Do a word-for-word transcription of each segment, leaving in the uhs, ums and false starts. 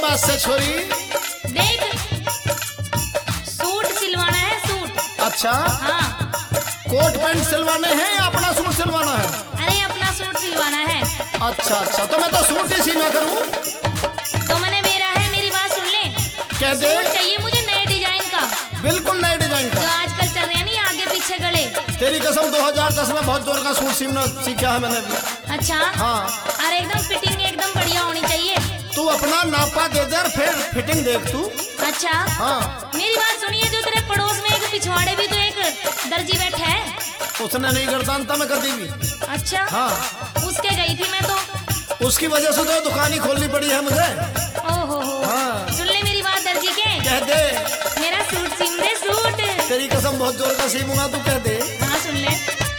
वास्ते छोरी? देख, सूट सिलवाना है, सूट। अच्छा हाँ। कोट पैंट सिलवाने हैं या अपना सूट सिलवाना है? अरे अपना सूट सिलवाना है। अच्छा अच्छा, तो मैं तो सूट ही सीना करूँ। तो मैंने मेरा है, मेरी बात सुन ले। कह दे। सूट चाहिए मुझे नए डिजाइन का। बिल्कुल नए डिजाइन का। जो आजकल चल रहे हैं नहीं, आगे पीछे गले। तेरी कसम दो हजार दस में बहुत जोर का सूट सीना सीखा है मैंने भी। अच्छा। हाँ। अरे एकदम फिटिंग एकदम बढ़िया होनी चाहिए। तू अपना नापा दे दे, फिर फिटिंग देख तू। अच्छा। हाँ। मेरी बात सुनिए, जो तेरे पड़ोस में एक पिछवाड़े भी तो एक दर्जी बैठा है। उसने नहीं करता, मैं कर देगी। अच्छा। हाँ। उसके गई थी मैं तो। उसकी वजह से तो दुकान ही खोलनी पड़ी है मुझे। ओहो हो। हाँ। सुन ले मेरी बात दर्जी के। कह दे। मेरा सूट सीम दे, सूट। तेरी कसम बहुत जोर का सीमूंगा, तू कह दे। हाँ सुन ले।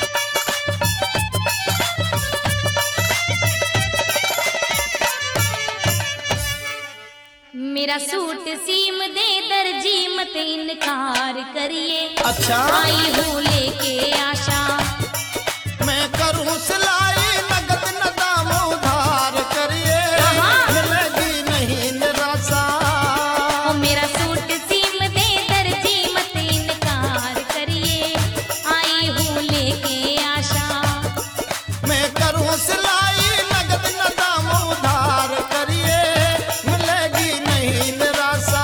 मेरा सूट सीम दे दर्जी, मत इनकार करिए। अच्छा। आई हूँ लेके आशा। मैं करूँ सिलाई नगद न दाम उधार करिए, मिलेगी नहीं निराशा। ओ मेरा सूट सीम दे दर्जी, मत इनकार करिए। आई हूँ लेके आशा। मैं करूँ सिलाई नगद न दाम उधार करिए, मिलेगी नहीं निराशा।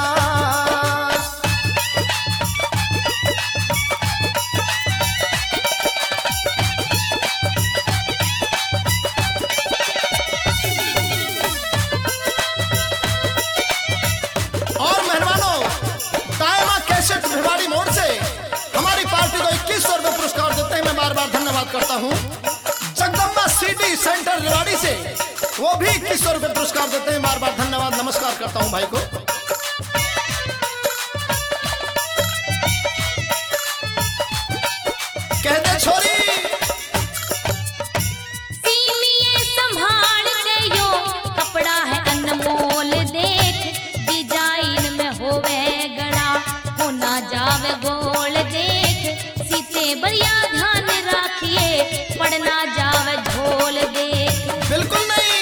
और मेहरबानों, दायमा कैसेट भिवाड़ी मोड़ से हमारी पार्टी को इक्कीस सौ रुपए पुरस्कार देते हैं, मैं बार बार धन्यवाद करता हूँ। जगदम्बा सिटी सेंटर रेवाड़ी से वो भी इक्कीस सौ रुपए पुरस्कार देते हैं, बार बार धन्यवाद नमस्कार करता हूँ भाई को। कह दे छोरी। सीमिये संभाल के यो, कपड़ा है अनमोल देख। डिजाइन में होवे गड़ा, हो ना जावे गोल देख। सीते बढ़िया ध्यान राखिए, पड़ना जावे झोल देख। बिल्कुल नहीं।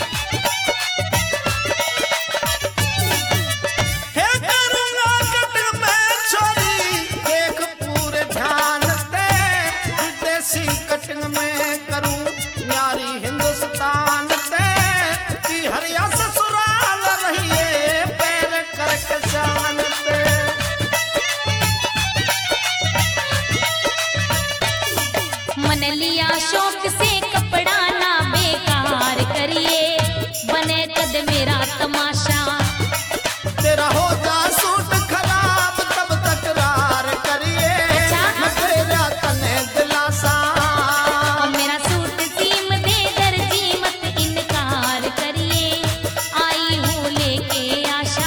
हे करुणा कट में छोरी, देख पूरे ध्यान से। विदेशी कटिंग में करूं न्यारी हिंदुस्तान से। कि हरिया ससुराल रहिए, पैर करके जान से। मन लिया शौक से कपड़ा ना बेकार करिए, बने कद मेरा तमाशा। तेरा हो जा सूट खराब, तब तकरार करिए। मैं तेरा तने दिलासा। मेरा सूट सीम दे दर्जी, मत इनकार करिए। आई हूँ लेके आशा।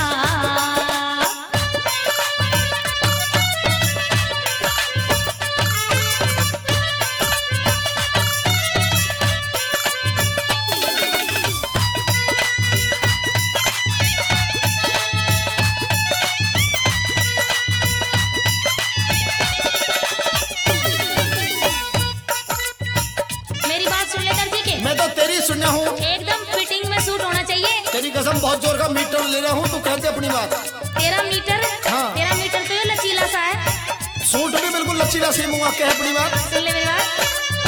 मेरी बात सुन ले दर्जी के। मैं तो तेरी सुनना हूँ। एकदम फिटिंग में सूट होना चाहिए। तेरी कसम बहुत जोर का मीटर ले रहा हूँ, तू कहते अपनी बात। तेरा मीटर। हाँ। तेरा मीटर तो ये लचीला सा है। सूट भी बिल्कुल लचीला सीमूंगा, कह अपनी बात। सुन ले मेरी बात।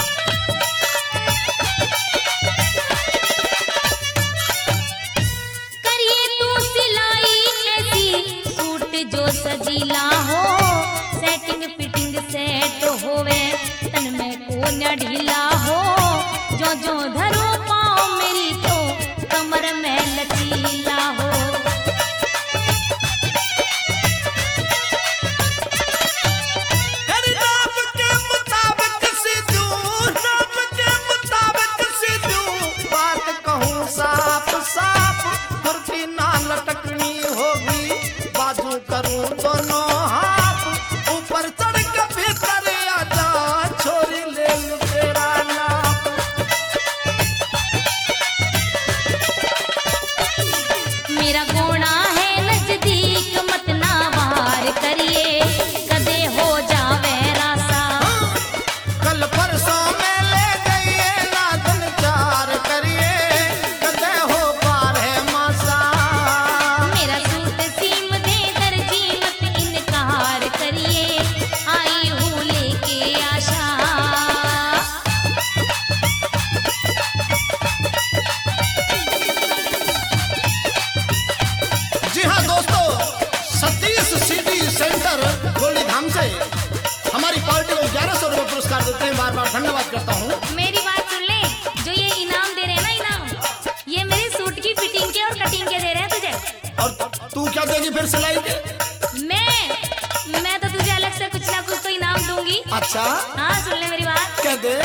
करिए तू सिलाई ऐसी, सूट जो सजीला हो। सेटिंग फिटिंग सेट होवे, तन में को न ढीला हो। जो जो धरो पाँव मेरी तो, कमर में लचीला हो। तेरी नाप के मुताबिक सीधू, नाप के मुताबिक सीधू। बात कहूँ साफ साफ, कुर्ती ना लटकनी होगी। बाजू करूँ दोनों हाथ, ऊपर चढ़ के भीतर आजा। छोरी ले लूं तेरा नाप। हाँ सुन ले मेरी बात। कह दे।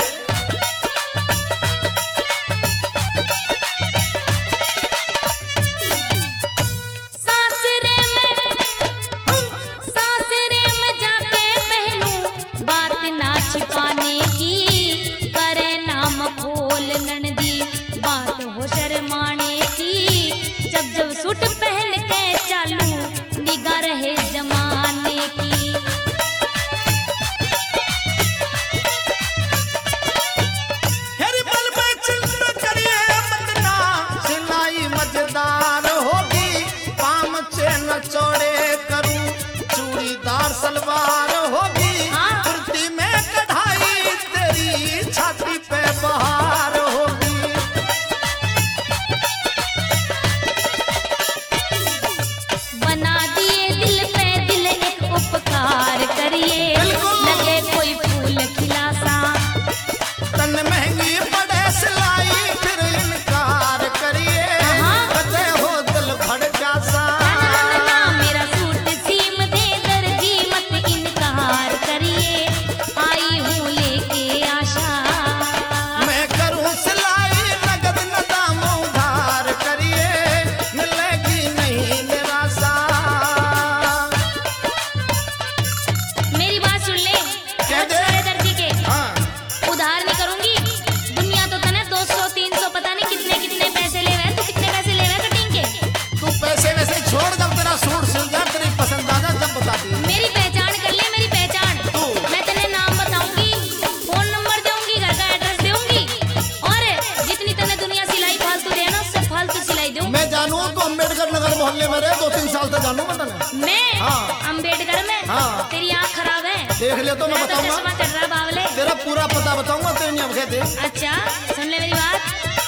सासरे में सासरे में जाके पहलू बात ना छिपाने की, करे नाम खोल ननदी बात हो शर्माने की। जब जब सूट पहन के चालू निगाह रहे जमाने की। हेरी बल में चिंता करिए बंदना, सिलाई मजेदार होगी, पाम चेन चौड़े करूं, चूड़ीदार सलवार होगी, हाँ। कुर्ती में कढ़ाई तेरी छाती पे बहार होगी। बना दिए दिल पे दिल एक उपकार करिए, बिल्कुल। लगे कोई फूल खिला सा। तन महंगी पड़े सिलाई फिर इनकार करिए, हाँ। कते हो दिल भड़का सा। ना, ना, ना, मेरा सूट सीम दे दर्जी मत इनकार करिए, आई हूँ लेके आशा। मैं करूं सिलाई नगद न दाम उधार करिए, मिलेगी नहीं निराशा। मेरी बात सुन ले, कह दे। सारे दर्जी के हाँ, उधार नहीं करूंगी। दुनिया तो तने दो सौ तीन सौ पता नहीं कितने कितने पैसे ले रहे हैं। तू कितने पैसे ले रहा है कटिंग के? तू पैसे वैसे छोड़, जब तेरा सूट सिल जाए तेरी पसंद आ जाए तब बता दी। मेरी पहचान कर ले, मेरी पहचान। तू। मैं तेने नाम बताऊंगी, फोन नंबर दूंगी, घर का एड्रेस दूंगी, और जितनी तने दुनिया सिलाई फालतू दे ना उससे फालतू सिलाई दूं। मैं जानू तो अम्बेडकर नगर मोहल्ले में रहे, दो तीन साल से जानू मैं तने। मैं हाँ। अम्बेडकर में? हाँ। तेरी आँख खराब है, देख ले तो मैं तेरा तो बताऊंगा, चश्मा चढ़ रहा बावले। तेरा पूरा पता बताऊंगा तेरे नियम कह दे। अच्छा सुन ले मेरी बात।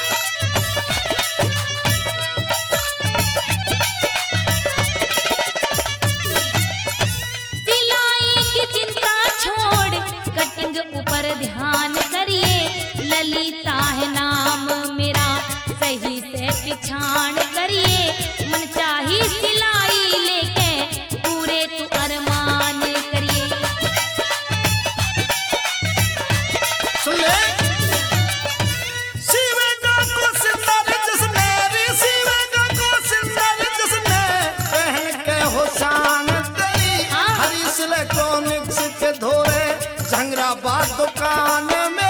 सिलाई की चिंता छोड़ कटिंग ऊपर ध्यान करिए, ललिता है नाम मेरा सही से पिछाण करिए। मन चाही सिलाई लेके पूरे तू अरमान करिए। सुन ले। शिवेगा को सिंदर जिसने रे, शिवेगा को सिंदर जिसने पहन के हो शान तेरी, हाँ। हरी सिले कॉमिक्स के धोरे झंगराबाद दुकान में